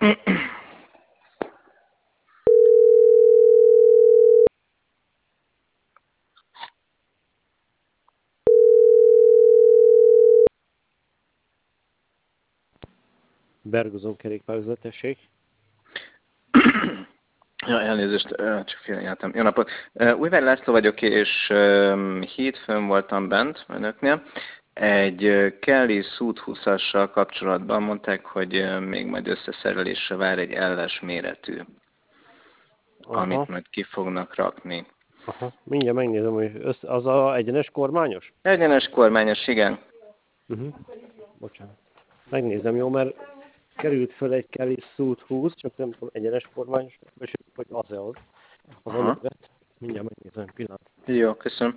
Bergozón kerékpárvezetesség. Ja, elnézést, csak félrejeltem. Jó napot! Újvár László vagyok, és hétfőn voltam bent önöknél. Egy Kelly Sud 20-assal kapcsolatban mondták, hogy még majd összeszerelésre vár egy LS méretű, amit majd ki fognak rakni. Mindjárt megnézem, hogy az a egyenes kormányos? Egyenes kormányos, igen. Bocsánat. Megnézem, jó, mert került föl egy Kelly Sud 20, csak nem tudom, egyenes kormányos, és hogy az-e az a nevet. Mindjárt megnézem, pillanat. Jó, köszönöm.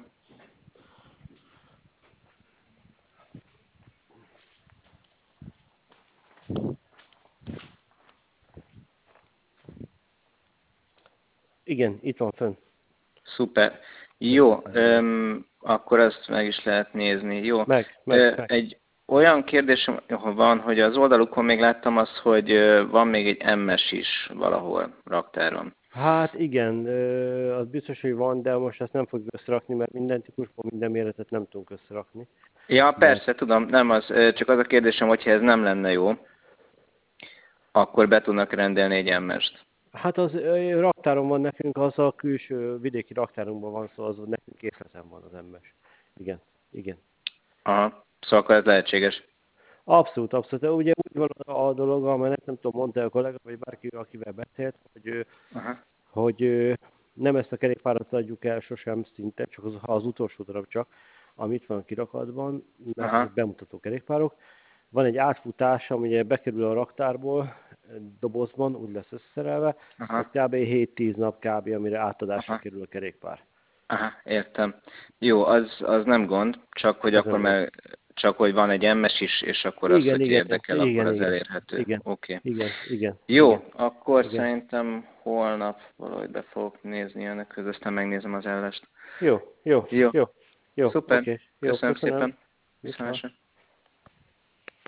Igen, itt van fönn. Szuper. Jó, akkor azt meg is lehet nézni. Jó. Meg. Egy olyan kérdésem van, hogy az oldalukon még láttam azt, hogy van még egy MS is valahol raktáron. Hát igen, az biztos, hogy van, de most ezt nem fogjuk összerakni, mert minden típusból minden méretet nem tudunk összerakni. Ja, persze, tudom, nem az, csak az a kérdésem, hogyha ez nem lenne jó, akkor be tudnak rendelni egy MS-t. Hát az raktáron van nekünk, az a külső vidéki raktárunkban van, szóval az nekünk készleten van az MS. Igen. Aha, szóval akkor ez lehetséges. Abszolút. De ugye úgy van a dolog, amelyet nem tudom, mondta a kollega, vagy bárki, akivel beszélt, hogy nem ezt a kerékpárat adjuk el sosem szinte, csak az utolsó darab csak, amit van a kirakatban, mert ezek bemutató kerékpárok. Van egy átfutás, ami ugye bekerül a raktárból, dobozban, úgy lesz összeszerelve, az kb. 7-10 nap kb. Amire átadásra kerül a kerékpár. Aha, értem. Jó, az nem gond, csak hogy az akkor már, csak hogy van egy MS is, és akkor az, hogy érdekel, akkor az elérhető. Oké. Igen. Jó, akkor szerintem holnap valahogy be fogok nézni önökhöz, aztán megnézem az ellest. Jó. Szuper. Okay. Köszönöm szépen. Viszontlátásra.